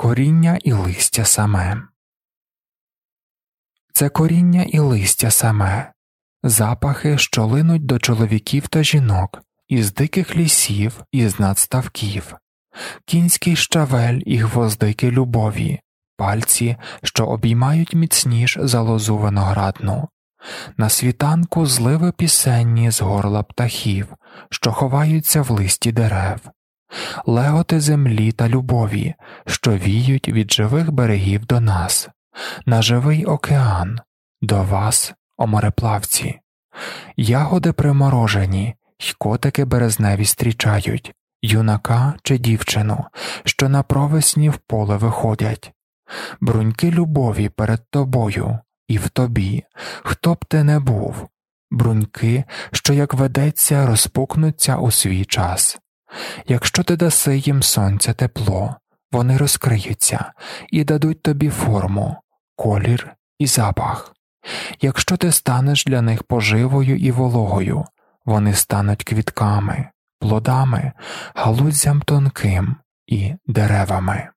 Коріння і листя саме. Це коріння і листя саме, запахи, що линуть до чоловіків та жінок, із диких лісів, із надставків, кінський щавель і гвоздики любові, пальці, що обіймають міцніш за лозу виноградну, на світанку зливи пісенні з горла птахів, що ховаються в листі дерев, леготи землі та любові, що віють від живих берегів до нас, на живий океан, до вас, о мореплавці. Ягоди приморожені, й котики березневі стрічають, юнака чи дівчину, що на провесні в поле виходять. Бруньки любові перед тобою і в тобі, хто б ти не був. Бруньки, що, як ведеться, розпукнуться у свій час. Якщо ти даси їм сонця тепло, вони розкриються і дадуть тобі форму, колір і запах. Якщо ти станеш для них поживою і вологою, вони стануть квітками, плодами, галуззям тонким і деревами.